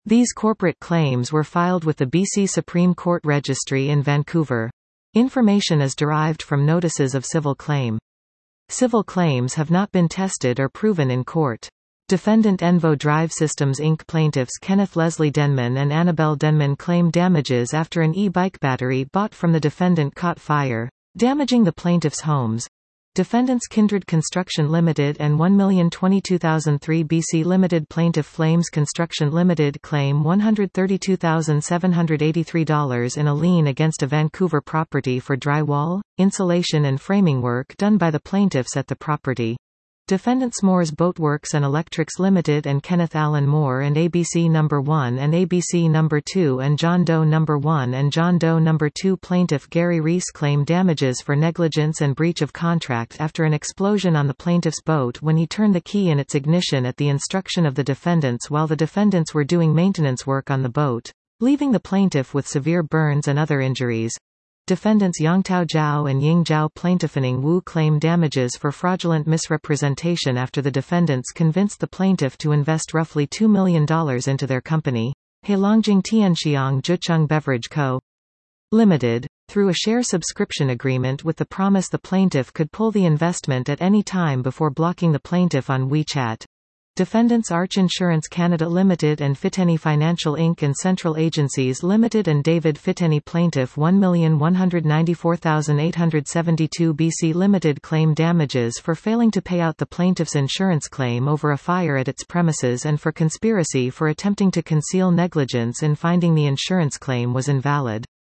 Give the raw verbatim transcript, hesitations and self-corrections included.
These corporate claims were filed with the B C Supreme Court Registry in Vancouver. Information is derived from notices of civil claim. Civil claims have not been tested or proven in court. Defendant Envo Drive Systems Incorporated plaintiffs Kenneth Leslie Denman and Annabelle Denman claim damages after an e-bike battery bought from the defendant caught fire, damaging the plaintiffs' homes. Defendants Kindred Construction Limited and one million twenty-two thousand three B C Limited plaintiff Flames Construction Limited claim one hundred thirty-two thousand seven hundred eighty-three dollars in a lien against a Vancouver property for drywall, insulation and framing work done by the plaintiffs at the property. Defendants Moore's Boatworks and Electrics Limited and Kenneth Allen Moore and A B C Number one and A B C Number two and John Doe Number one and John Doe Number two plaintiff Gary Reese claim damages for negligence and breach of contract after an explosion on the plaintiff's boat when he turned the key in its ignition at the instruction of the defendants while the defendants were doing maintenance work on the boat, leaving the plaintiff with severe burns and other injuries. Defendants Yongtao Zhao and Ying Zhao plaintiffing Wu claim damages for fraudulent misrepresentation after the defendants convinced the plaintiff to invest roughly two million dollars into their company, Heilongjiang Tianxiang Zhucheng Beverage Co. Limited, through a share subscription agreement with the promise the plaintiff could pull the investment at any time before blocking the plaintiff on WeChat. Defendants Arch Insurance Canada Limited and Fitteni Financial Incorporated and Central Agencies Limited and David Fitteni plaintiff one million one hundred ninety-four thousand eight hundred seventy-two B C Limited claim damages for failing to pay out the plaintiff's insurance claim over a fire at its premises and for conspiracy for attempting to conceal negligence in finding the insurance claim was invalid.